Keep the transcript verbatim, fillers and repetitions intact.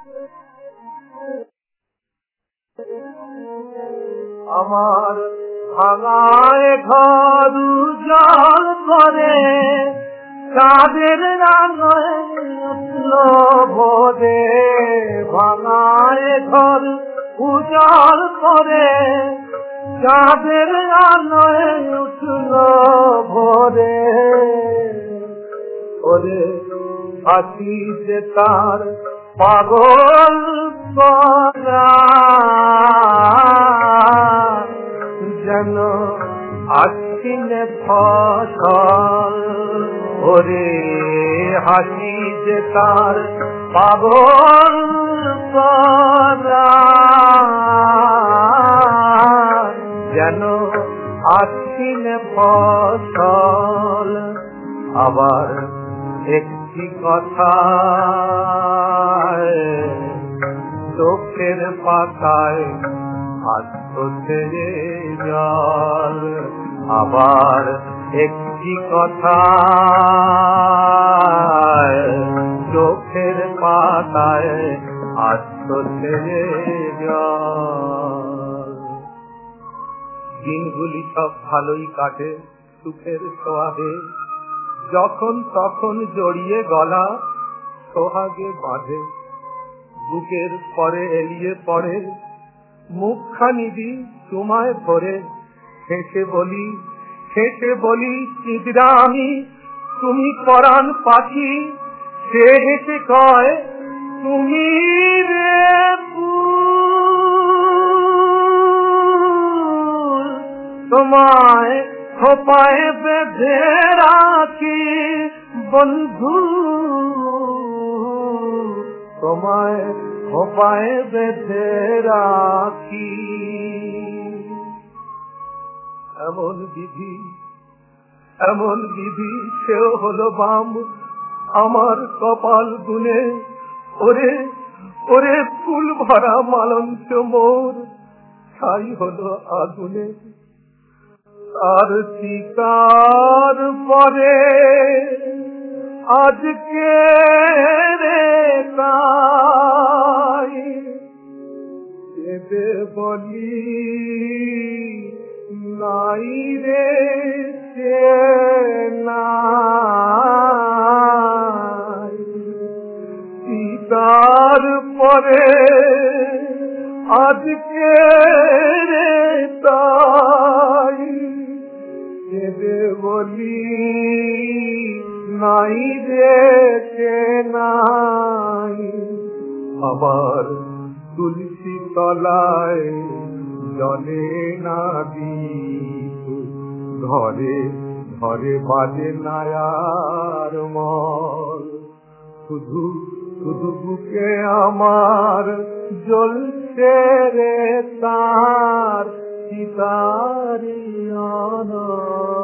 আমার ভাঙায় ঘর উজাড় করে চাঁদের রাঙায় উঠল ভোরে, ভাঙায় ঘর উজাড় করে চাঁদের রাঙায় উঠল ভোরে। ওরে হাসি যে তার পাগল যেন আশ্বিনে ফসল, ওরে হাসি যে তার পাগল যেন আশ্বিনে ফসল। আবার একটি কথা চোখের পাতায় হাসছে জল, আবার একটি কথা চোখের পাতায় হাসছে জল। দিনগুলি সব ভালোই কাটে সুখের সোহাগে, যখন তখন জড়িয়ে গলা সোহাগে বাঁধে। বুকের পরে এলিয়ে পড়ে মুখখানি দি তোমায় ভরে, হেসে বলি হেসে বলি চিদরা আমি তুমি পরাণ পাখি, সে হেসে কয় তুমি রে ফুল, তোমায় খোপায় বেঁধে রাখি বন্ধু, তোমায় খোপায় বেঁধে রাখি। এমন বিধি এমন বিধি সেও হলো বাম আমার কপাল গুনে, ওরে ওরে ফুল ভরা মালঞ্চ মোর ছাই হলো আগুনে। আর শিকার পরে আজকে রে তাই এতে বলি নাই রে সে নাই, শিকার পরে আজকে রে তাই এতে বলি নাই রে সে নাই। আমার তুলসী তলায় জলে না দীপ, ঘরে ঘরে বাজে নায়ার মল, শুধু শুধু বুকে আমার জ্বলছে রে তার চিতারি আলো।